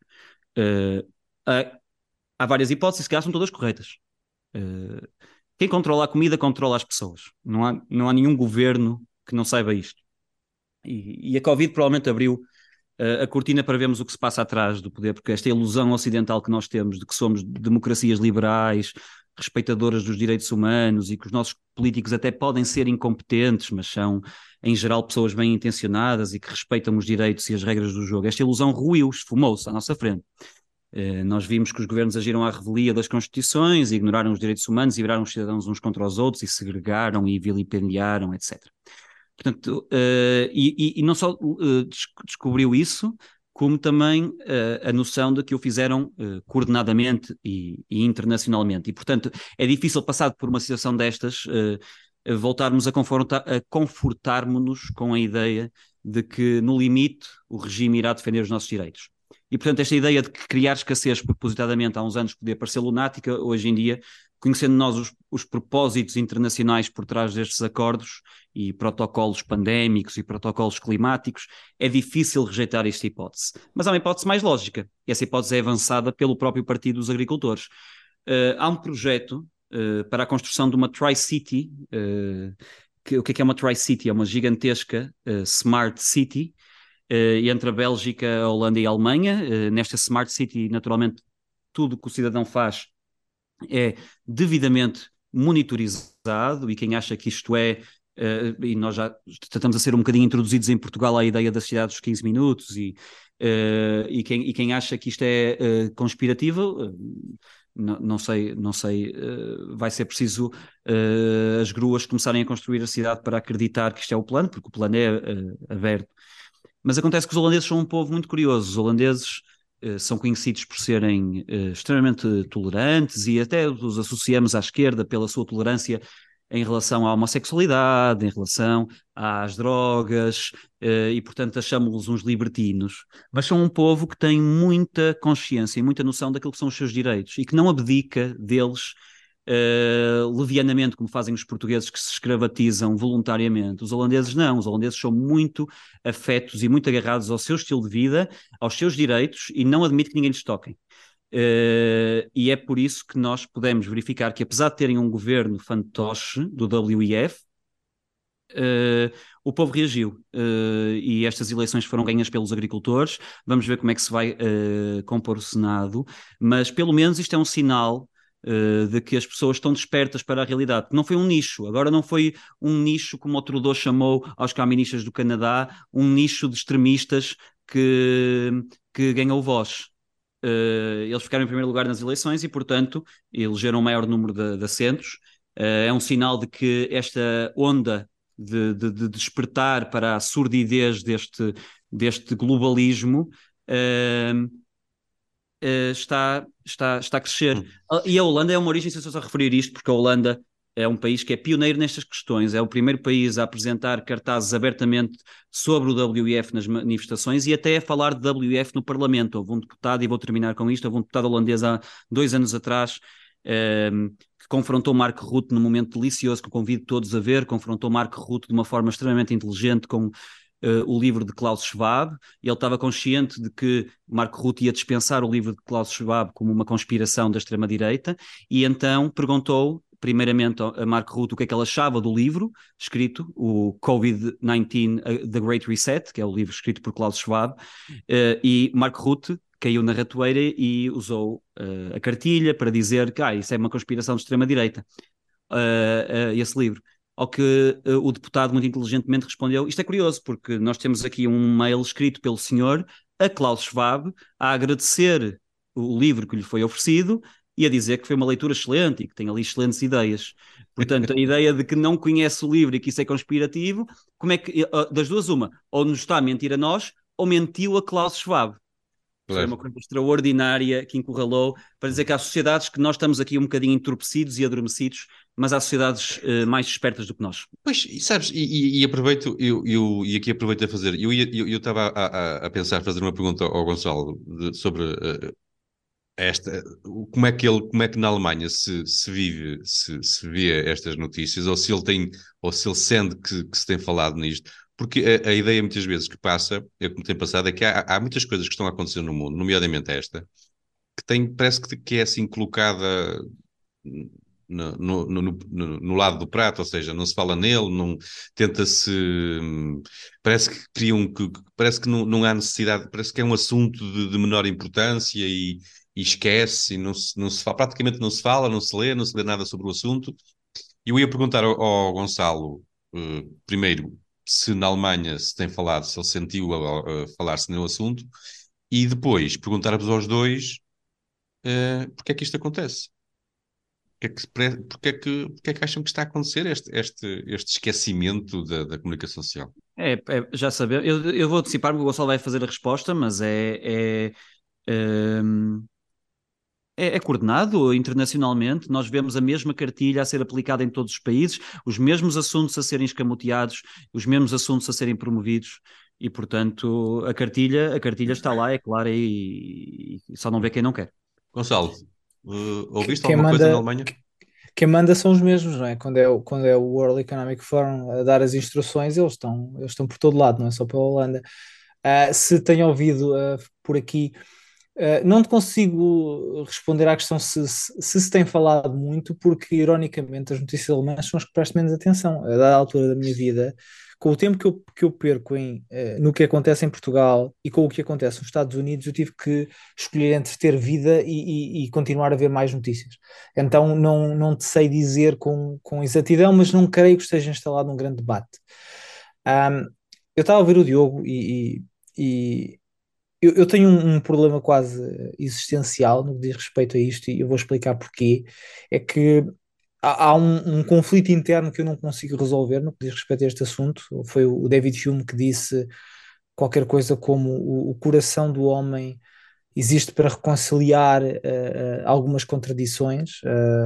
Há várias hipóteses, se calhar são todas corretas. Quem controla a comida controla as pessoas. Não há nenhum governo que não saiba isto. E a Covid provavelmente abriu a cortina para vermos o que se passa atrás do poder, porque esta ilusão ocidental que nós temos de que somos democracias liberais, respeitadoras dos direitos humanos, e que os nossos políticos até podem ser incompetentes, mas são, em geral, pessoas bem intencionadas e que respeitam os direitos e as regras do jogo. Esta ilusão ruiu, esfumou-se à nossa frente. Nós vimos que os governos agiram à revelia das constituições, ignoraram os direitos humanos e viraram os cidadãos uns contra os outros e segregaram e vilipendiaram, etc. Portanto, e não só descobriu isso, como também a noção de que o fizeram coordenadamente e internacionalmente. E, portanto, é difícil, passado por uma situação destas, voltarmos a confortarmos-nos com a ideia de que, no limite, o regime irá defender os nossos direitos. E, portanto, esta ideia de que criar escassez propositadamente há uns anos podia parecer lunática, hoje em dia, conhecendo nós os propósitos internacionais por trás destes acordos e protocolos pandémicos e protocolos climáticos, é difícil rejeitar esta hipótese. Mas há uma hipótese mais lógica, e essa hipótese é avançada pelo próprio Partido dos Agricultores. Há um projeto para a construção de uma Tri-City. O que é uma Tri-City? É uma gigantesca Smart City, entre a Bélgica, a Holanda e a Alemanha. Nesta Smart City, naturalmente, tudo o que o cidadão faz é devidamente monitorizado, e quem acha que isto é e nós já estamos a ser um bocadinho introduzidos em Portugal à ideia da cidade dos 15 minutos, e quem acha que isto é conspirativo, não sei, vai ser preciso as gruas começarem a construir a cidade para acreditar que isto é o plano, porque o plano é aberto. Mas acontece que os holandeses são um povo muito curioso. Os holandeses são conhecidos por serem extremamente tolerantes, e até os associamos à esquerda pela sua tolerância em relação à homossexualidade, em relação às drogas, e portanto achamos-los uns libertinos. Mas são um povo que tem muita consciência e muita noção daquilo que são os seus direitos e que não abdica deles levianamente, como fazem os portugueses que se escravatizam voluntariamente. Os holandeses não, os holandeses são muito afetos e muito agarrados ao seu estilo de vida, aos seus direitos, e não admitem que ninguém lhes toque. E é por isso que nós podemos verificar que, apesar de terem um governo fantoche do WEF, o povo reagiu, e estas eleições foram ganhas pelos agricultores. Vamos ver como é que se vai compor o Senado, mas pelo menos isto é um sinal de que as pessoas estão despertas para a realidade. Não foi um nicho, agora não foi um nicho, como o Trudeau chamou aos caministas do Canadá, um nicho de extremistas que ganhou voz. Eles ficaram em primeiro lugar nas eleições e, portanto, elegeram o maior número de assentos. É um sinal de que esta onda de despertar para a surdidez deste globalismo está a crescer. E a Holanda é uma origem, se eu só referir isto, porque a Holanda é um país que é pioneiro nestas questões, é o primeiro país a apresentar cartazes abertamente sobre o WEF nas manifestações e até a falar de WEF no Parlamento. Houve um deputado, e vou terminar com isto, houve um deputado holandês há 2 anos atrás, que confrontou Mark Rutte num momento delicioso, que convido todos a ver. Confrontou Mark Rutte de uma forma extremamente inteligente com o livro de Klaus Schwab. Ele estava consciente de que Mark Rutte ia dispensar o livro de Klaus Schwab como uma conspiração da extrema-direita, e então perguntou primeiramente a Mark Rutte o que é que ele achava do livro escrito, o COVID-19, The Great Reset, que é o livro escrito por Klaus Schwab, e Mark Rutte caiu na ratoeira e usou a cartilha para dizer que isso é uma conspiração de extrema-direita, esse livro. Ao que o deputado muito inteligentemente respondeu: isto é curioso, porque nós temos aqui um mail escrito pelo senhor a Klaus Schwab a agradecer o livro que lhe foi oferecido e a dizer que foi uma leitura excelente e que tem ali excelentes ideias. Portanto, a ideia de que não conhece o livro e que isso é conspirativo, como é que, das duas uma, ou nos está a mentir a nós, ou mentiu a Klaus Schwab. Foi uma coisa extraordinária que encurralou, para dizer que há sociedades que nós estamos aqui um bocadinho entorpecidos e adormecidos, mas há sociedades mais espertas do que nós. Pois, e sabes, e aproveito, e aqui aproveito a fazer, eu estava a pensar, fazer uma pergunta ao Gonçalo sobre como é que na Alemanha se vive, se vê estas notícias, ou se ele tem, ou se ele sente que se tem falado nisto. Porque a ideia muitas vezes que passa, é como tem passado, é que há muitas coisas que estão a acontecer no mundo, nomeadamente esta, parece que é assim colocada no lado do prato, ou seja, não se fala nele, não tenta-se, parece que parece que não há necessidade, parece que é um assunto de menor importância e esquece, e não se fala, praticamente não se fala, não se lê nada sobre o assunto. E eu ia perguntar ao Gonçalo, primeiro, se na Alemanha se tem falado, se ele sentiu a falar-se no assunto, e depois perguntar-vos aos dois porque é que isto acontece. Porque é que acham que está a acontecer este esquecimento da comunicação social? Já sabemos. Eu vou antecipar, porque o Gonçalo vai fazer a resposta, mas ehm, é coordenado internacionalmente. Nós vemos a mesma cartilha a ser aplicada em todos os países, os mesmos assuntos a serem escamoteados, os mesmos assuntos a serem promovidos, e portanto a cartilha está lá, é clara, e só não vê quem não quer. Gonçalo, ouviste Quem alguma coisa na manda, Alemanha? quem manda são os mesmos, não é? Quando é o World Economic Forum a dar as instruções, eles estão por todo lado, não é só pela Holanda. Se tenho ouvido por aqui Não te consigo responder à questão se tem falado muito, porque, ironicamente, as notícias alemãs são as que presto menos atenção. A dada altura da minha vida, com o tempo que eu perco no que acontece em Portugal e com o que acontece nos Estados Unidos, eu tive que escolher entre ter vida e continuar a ver mais notícias. Então, não te sei dizer com exatidão, mas não creio que esteja instalado um grande debate. Ahm, eu estava a ver o Diogo e eu tenho um problema quase existencial no que diz respeito a isto, e eu vou explicar porquê. É que há um conflito interno que eu não consigo resolver no que diz respeito a este assunto. Foi o David Hume que disse qualquer coisa como o coração do homem existe para reconciliar algumas contradições,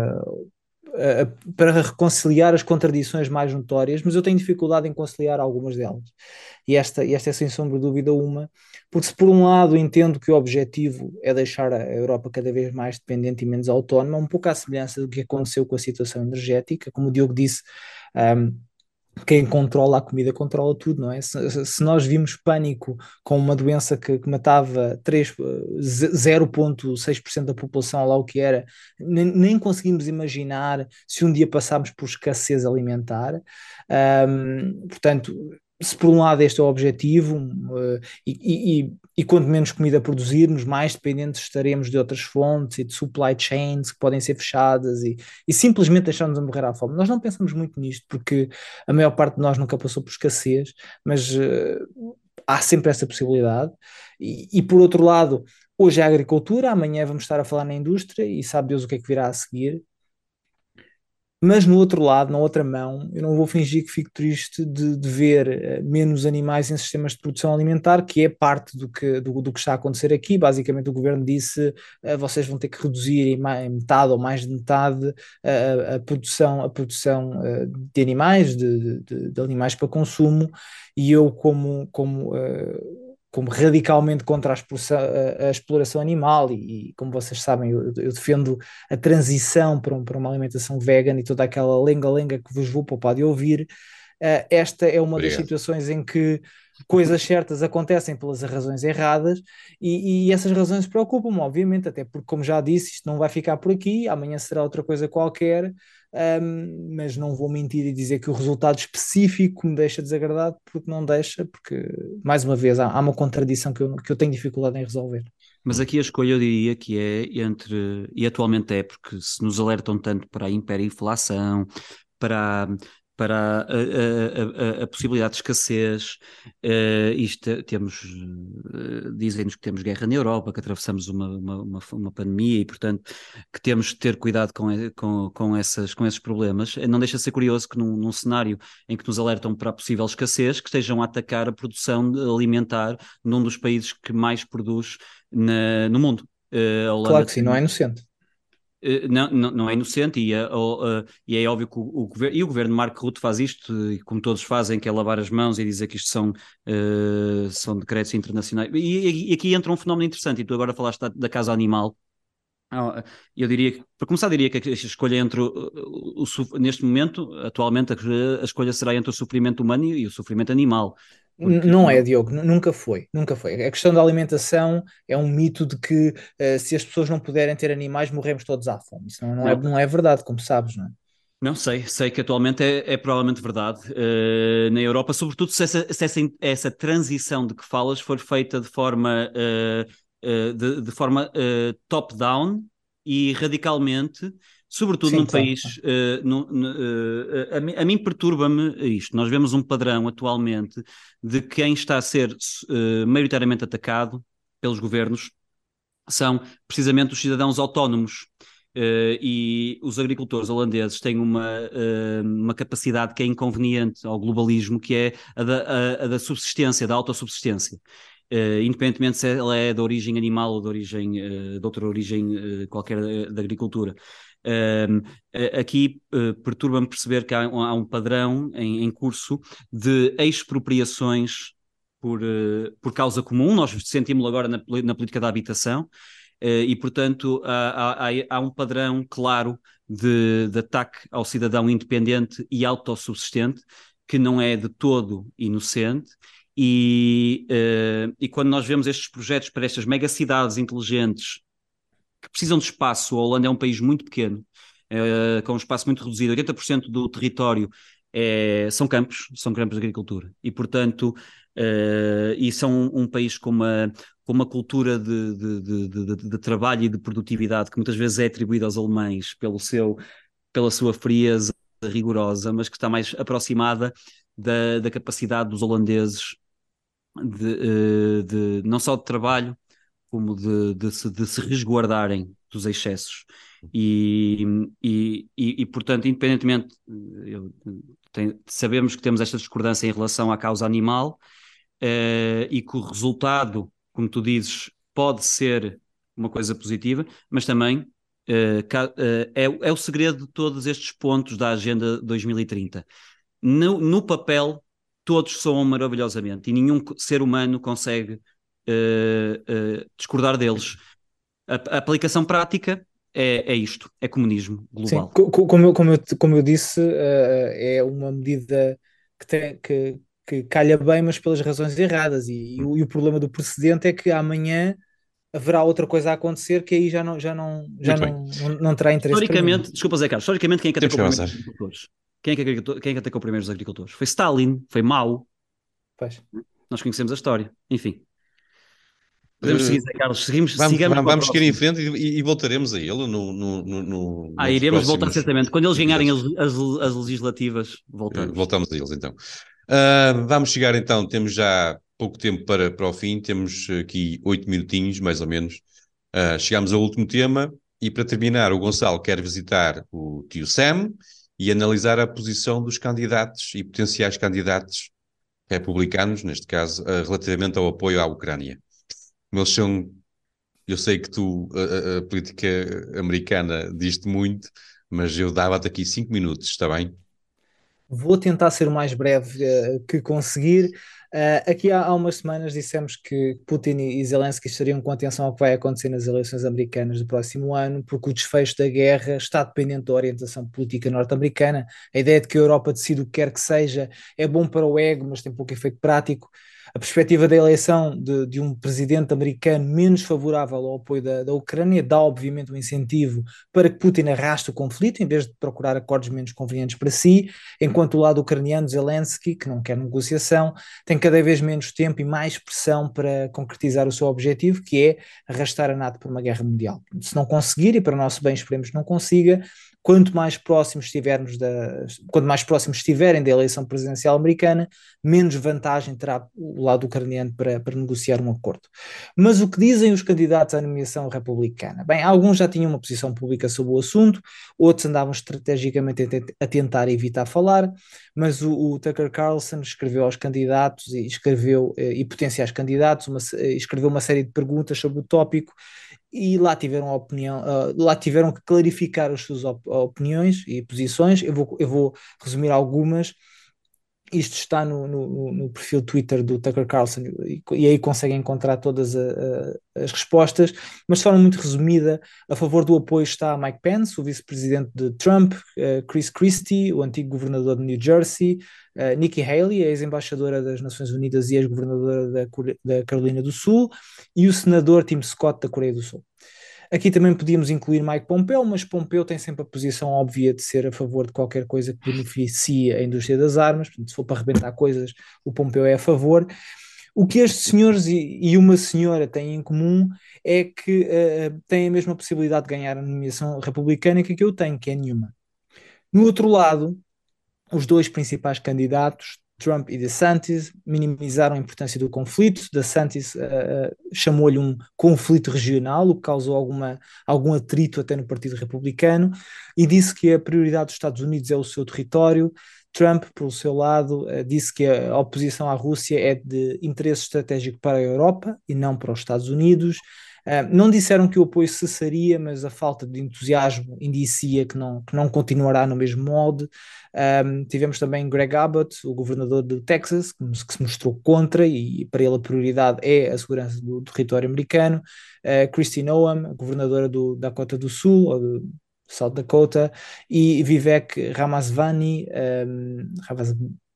para reconciliar as contradições mais notórias, mas eu tenho dificuldade em conciliar algumas delas. E esta é sem sombra de dúvida uma, porque se por um lado entendo que o objetivo é deixar a Europa cada vez mais dependente e menos autónoma, um pouco à semelhança do que aconteceu com a situação energética, como o Diogo disse, um, quem controla a comida controla tudo, não é? Se nós vimos pânico com uma doença que matava 0,6% da população, lá o que era, nem conseguimos imaginar se um dia passámos por escassez alimentar. Portanto, se por um lado este é o objetivo, e quanto menos comida produzirmos, mais dependentes estaremos de outras fontes e de supply chains que podem ser fechadas e simplesmente deixar-nos a morrer à fome. Nós não pensamos muito nisto porque a maior parte de nós nunca passou por escassez, mas há sempre essa possibilidade. E por outro lado, hoje é a agricultura, amanhã vamos estar a falar na indústria e sabe Deus o que é que virá a seguir. Mas no outro lado, na outra mão, eu não vou fingir que fico triste de ver menos animais em sistemas de produção alimentar, que é parte do que está a acontecer aqui. Basicamente, o governo disse vocês vão ter que reduzir em metade ou mais de metade a produção de animais, de animais para consumo, e eu, como radicalmente contra a exploração animal, e como vocês sabem, eu defendo a transição para uma alimentação vegan e toda aquela lenga-lenga que vos vou poupar de ouvir. Esta é uma das Obrigado. situações em que coisas certas acontecem pelas razões erradas, e essas razões preocupam-me, obviamente, até porque, como já disse, isto não vai ficar por aqui, amanhã será outra coisa qualquer. Mas não vou mentir e dizer que o resultado específico me deixa desagradado, porque não deixa, porque, mais uma vez, há uma contradição que eu tenho dificuldade em resolver. Mas aqui a escolha eu diria que é entre, e atualmente é, porque se nos alertam tanto para a hiperinflação, para, para a possibilidade de escassez, dizem-nos que temos guerra na Europa, que atravessamos uma pandemia e, portanto, que temos de ter cuidado com esses problemas. Não deixa de ser curioso que num cenário em que nos alertam para a possível escassez, que estejam a atacar a produção alimentar num dos países que mais produz no mundo. A Claro Holanda que sim, não é inocente. não é inocente e é óbvio que o governo de Marco Rutte faz isto, e como todos fazem, que é lavar as mãos e dizer que isto são decretos internacionais. E aqui entra um fenómeno interessante, e tu agora falaste da casa animal. Eu diria, para começar, diria que a escolha entre neste momento, atualmente, a escolha será entre o sofrimento humano e o sofrimento animal. Porque Não é, Diogo, nunca foi, nunca foi. A questão da alimentação é um mito de que se as pessoas não puderem ter animais, morremos todos à fome. Isso não, não é verdade, como sabes, não é? não sei que atualmente é provavelmente verdade. Na Europa, sobretudo se essa transição de que falas for feita de forma, de forma top-down e radicalmente, sobretudo Sim, num claro. país. A mim perturba-me isto. Nós vemos um padrão atualmente de quem está a ser maioritariamente atacado pelos governos são precisamente os cidadãos autónomos. E os agricultores holandeses têm uma capacidade que é inconveniente ao globalismo, que é a da subsistência, da autossubsistência. Independentemente se ela é de origem animal ou de outra origem qualquer da agricultura. Aqui perturba-me perceber que há um padrão em curso de expropriações por causa comum. Nós sentimos agora na política da habitação. E, portanto, há um padrão claro de ataque ao cidadão independente e autossubsistente, que não é de todo inocente E quando nós vemos estes projetos para estas megacidades inteligentes que precisam de espaço, a Holanda é um país muito pequeno, com um espaço muito reduzido, 80% do território são campos de agricultura, e portanto, e são um país com uma cultura de trabalho e de produtividade que muitas vezes é atribuída aos alemães pela sua frieza rigorosa, mas que está mais aproximada da capacidade dos holandeses não só de trabalho, como de se resguardarem dos excessos. Portanto, independentemente, sabemos que temos esta discordância em relação à causa animal, e que o resultado, como tu dizes, pode ser uma coisa positiva, mas também é o segredo de todos estes pontos da Agenda 2030. No papel, todos soam maravilhosamente e nenhum ser humano consegue discordar deles. A aplicação prática é isto, é comunismo Sim, global. como eu disse, é uma medida que calha bem, mas pelas razões erradas. E o problema do precedente é que amanhã haverá outra coisa a acontecer que aí já Muito bem. não terá interesse para nenhum. Historicamente, desculpa Zé Carlos, historicamente quem é que Temos atacou que primeiro avançar. os agricultores? Quem é que atacou primeiro os agricultores? Foi Stalin, foi Mao. Pois. Nós conhecemos a história. Enfim, podemos seguir, Zé Carlos. Vamos, Sigamos para o vamos seguir em próximo. frente e voltaremos a ele nos Iremos voltar próximos certamente. Quando eles ganharem episódios. as legislativas, voltamos. Voltamos a eles então. Vamos chegar então, temos já pouco tempo para o fim, temos aqui 8 minutinhos, mais ou menos. Chegamos ao último tema e para terminar, o Gonçalo quer visitar o tio Sam e analisar a posição dos candidatos e potenciais candidatos republicanos, neste caso, relativamente ao apoio à Ucrânia. Como eles são, eu sei que a política americana diz-te muito, mas eu dava-te aqui 5 minutos, está bem? Vou tentar ser o mais breve que conseguir. Aqui há umas semanas dissemos que Putin e Zelensky estariam com atenção ao que vai acontecer nas eleições americanas do próximo ano, porque o desfecho da guerra está dependente da orientação política norte-americana. A ideia de que a Europa decide o que quer que seja é bom para o ego, mas tem pouco efeito prático. A perspectiva da eleição de um presidente americano menos favorável ao apoio da Ucrânia dá, obviamente, um incentivo para que Putin arraste o conflito, em vez de procurar acordos menos convenientes para si, enquanto o lado ucraniano, Zelensky, que não quer negociação, tem cada vez menos tempo e mais pressão para concretizar o seu objetivo, que é arrastar a NATO para uma guerra mundial. Se não conseguir, e para o nosso bem esperemos que não consiga, quanto mais próximos estiverem da eleição presidencial americana, menos vantagem terá o lado ucraniano para negociar um acordo. Mas o que dizem os candidatos à nomeação republicana? Bem, alguns já tinham uma posição pública sobre o assunto, outros andavam estrategicamente a tentar evitar falar, mas o Tucker Carlson escreveu aos candidatos e potenciais candidatos, escreveu uma série de perguntas sobre o tópico, e lá lá tiveram que clarificar as suas opiniões e posições. Eu vou resumir algumas. Isto está no perfil Twitter do Tucker Carlson e aí conseguem encontrar todas as respostas, mas de forma muito resumida. A favor do apoio está Mike Pence, o vice-presidente de Trump, Chris Christie, o antigo governador de New Jersey, Nikki Haley, a ex-embaixadora das Nações Unidas e ex-governadora da Carolina do Sul, e o senador Tim Scott da Coreia do Sul. Aqui também podíamos incluir Mike Pompeo, mas Pompeo tem sempre a posição óbvia de ser a favor de qualquer coisa que beneficie a indústria das armas. Portanto, se for para arrebentar coisas, o Pompeo é a favor. O que estes senhores e uma senhora têm em comum é que têm a mesma possibilidade de ganhar a nomeação republicana que eu tenho, que é nenhuma. No outro lado, os dois principais candidatos, Trump e DeSantis, minimizaram a importância do conflito. DeSantis chamou-lhe um conflito regional, o que causou algum atrito até no Partido Republicano, e disse que a prioridade dos Estados Unidos é o seu território. Trump, por seu lado, disse que a oposição à Rússia é de interesse estratégico para a Europa e não para os Estados Unidos. Não disseram que o apoio cessaria, mas a falta de entusiasmo indicia que não continuará no mesmo molde. Tivemos também Greg Abbott, o governador do Texas, que se mostrou contra, e para ele a prioridade é a segurança do território americano. Kristi Noem, governadora do Dakota do Sul, ou do South Dakota, e Vivek Ramaswamy,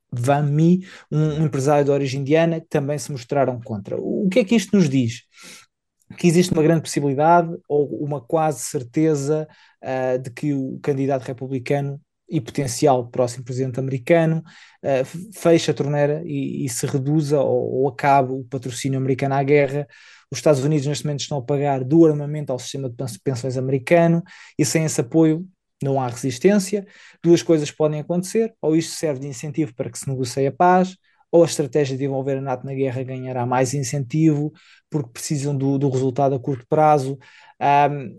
Van Mi, um empresário de origem indiana, que também se mostraram contra. O que é que isto nos diz? Que existe uma grande possibilidade ou uma quase certeza de que o candidato republicano e potencial próximo presidente americano feche a torneira e se reduza ou acabe o patrocínio americano à guerra. Os Estados Unidos neste momento estão a pagar do armamento ao sistema de pensões americano e sem esse apoio não há resistência. Duas coisas podem acontecer: ou isto serve de incentivo para que se negocie a paz, ou a estratégia de envolver a NATO na guerra ganhará mais incentivo, porque precisam do resultado a curto prazo. Um,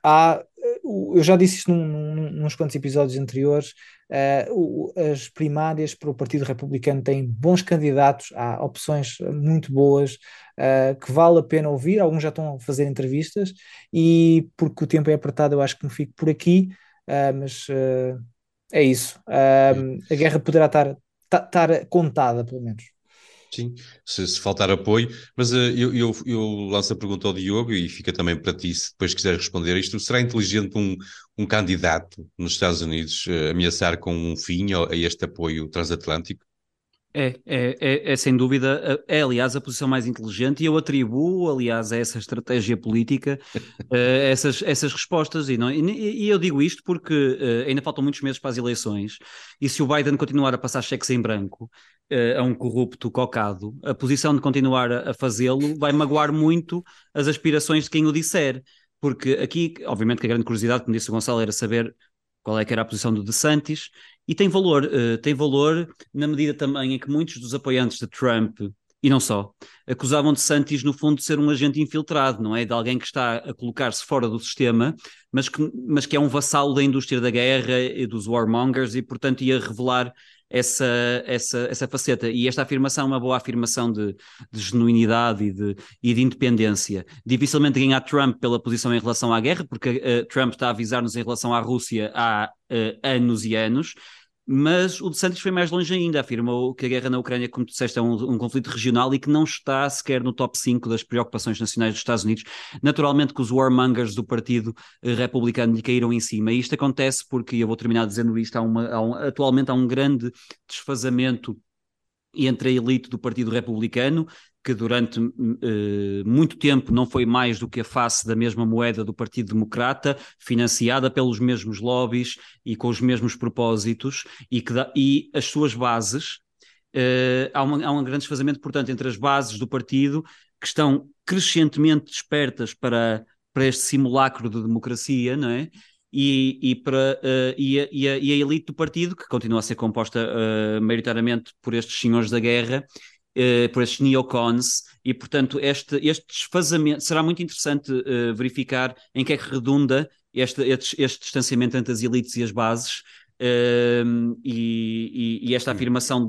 eu já disse isto nos quantos episódios anteriores. As primárias para o Partido Republicano têm bons candidatos, há opções muito boas que vale a pena ouvir. Alguns já estão a fazer entrevistas, e porque o tempo é apertado, eu acho que me fico por aqui. Mas é isso. A guerra poderá estar contada, pelo menos. Sim, se faltar apoio, mas eu lanço a pergunta ao Diogo e fica também para ti, se depois quiseres responder isto. Será inteligente um candidato nos Estados Unidos ameaçar com um fim a este apoio transatlântico? É sem dúvida, aliás a posição mais inteligente, e eu atribuo, aliás, a essa estratégia política essas respostas, e eu digo isto porque ainda faltam muitos meses para as eleições, e se o Biden continuar a passar cheques em branco a um corrupto cocado, a posição de continuar a fazê-lo vai magoar muito as aspirações de quem o disser, porque aqui, obviamente que a grande curiosidade, como disse o Gonçalo, era saber qual é que era a posição do DeSantis, e tem valor na medida também em que muitos dos apoiantes de Trump, e não só, acusavam de Santis, no fundo, de ser um agente infiltrado, não é? De alguém que está a colocar-se fora do sistema, mas que é um vassalo da indústria da guerra e dos warmongers, e, portanto, ia revelar essa faceta. E esta afirmação é uma boa afirmação de genuinidade e de independência. Dificilmente ganhar Trump pela posição em relação à guerra, porque Trump está a avisar-nos em relação à Rússia há anos e anos. Mas o DeSantis foi mais longe ainda, afirmou que a guerra na Ucrânia, como tu disseste, é um conflito regional e que não está sequer no top 5 das preocupações nacionais dos Estados Unidos. Naturalmente que os warmongers do Partido Republicano lhe caíram em cima, e isto acontece porque, e eu vou terminar dizendo isto, atualmente há um grande desfazamento entre a elite do Partido Republicano, que durante muito tempo não foi mais do que a face da mesma moeda do Partido Democrata, financiada pelos mesmos lobbies e com os mesmos propósitos, e as suas bases. Há um grande desfazamento, portanto, entre as bases do partido, que estão crescentemente despertas para este simulacro de democracia, não é? E a elite do partido, que continua a ser composta maioritariamente por estes senhores da guerra, por estes neocons, e portanto este desfazamento, será muito interessante verificar em que é que redunda este distanciamento entre as elites e as bases. E esta afirmação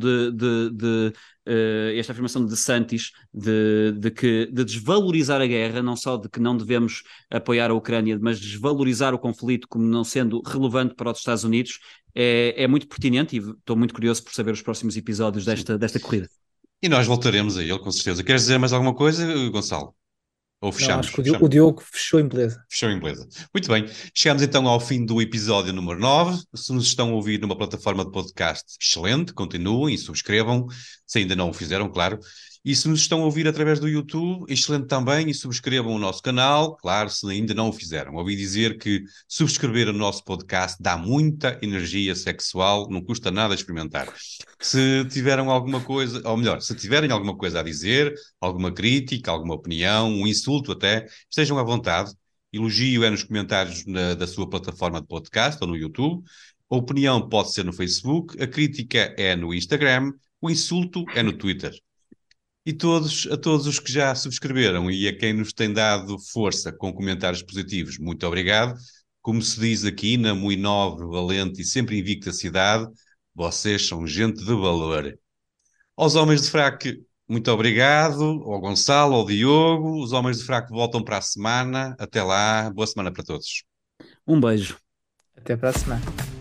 esta afirmação de Santis de desvalorizar a guerra, não só de que não devemos apoiar a Ucrânia, mas desvalorizar o conflito como não sendo relevante para os Estados Unidos, é muito pertinente, e estou muito curioso por saber os próximos episódios desta corrida. E nós voltaremos a ele, com certeza. Queres dizer mais alguma coisa, Gonçalo? Ou Não, fechamos? acho que o Diogo fechou em beleza. Fechou em beleza. Muito bem. Chegamos então ao fim do episódio número 9. Se nos estão a ouvir numa plataforma de podcast, excelente, continuem e subscrevam, se ainda não o fizeram, claro. E se nos estão a ouvir através do YouTube, excelente também, e subscrevam o nosso canal, claro, se ainda não o fizeram. Ouvi dizer que subscrever o nosso podcast dá muita energia sexual, não custa nada experimentar. Se tiveram alguma coisa, ou melhor, se tiverem alguma coisa a dizer, alguma crítica, alguma opinião, um insulto até, estejam à vontade. Elogio é nos comentários da sua plataforma de podcast ou no YouTube. A opinião pode ser no Facebook, a crítica é no Instagram, o insulto é no Twitter. E a todos os que já subscreveram e a quem nos tem dado força com comentários positivos, muito obrigado. Como se diz aqui na muito nobre, valente e sempre invicta cidade, vocês são gente de valor. Aos homens de fraco, muito obrigado. Ao Gonçalo, ao Diogo. Os homens de fraco voltam para a semana. Até lá, boa semana para todos. Um beijo. Até para a semana.